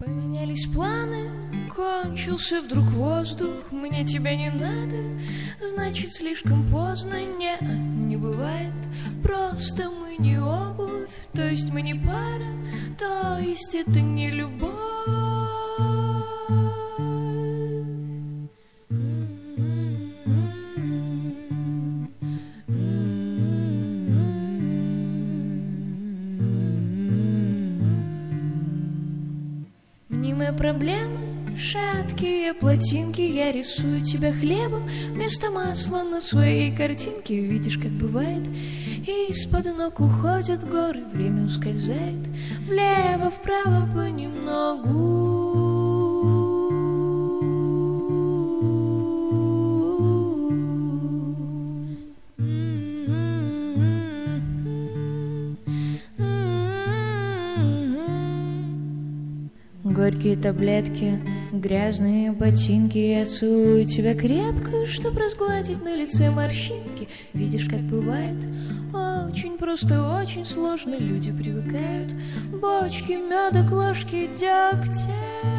Поменялись планы, кончился вдруг воздух. Мне тебя не надо, значит слишком поздно. Не бывает, просто мы не обувь. То есть мы не пара, то есть это не любовь. Мнимые проблемы, шаткие плотинки. Я рисую тебя хлебом вместо масла на своей картинке. Видишь, как бывает, из-под ног уходят горы. Время ускользает влево-вправо понемногу. Горькие таблетки, грязные ботинки. Я целую тебя крепко, чтоб разгладить на лице морщинки. Видишь, как бывает, очень просто, очень сложно. Люди привыкают, бочки меда к ложке дегтя.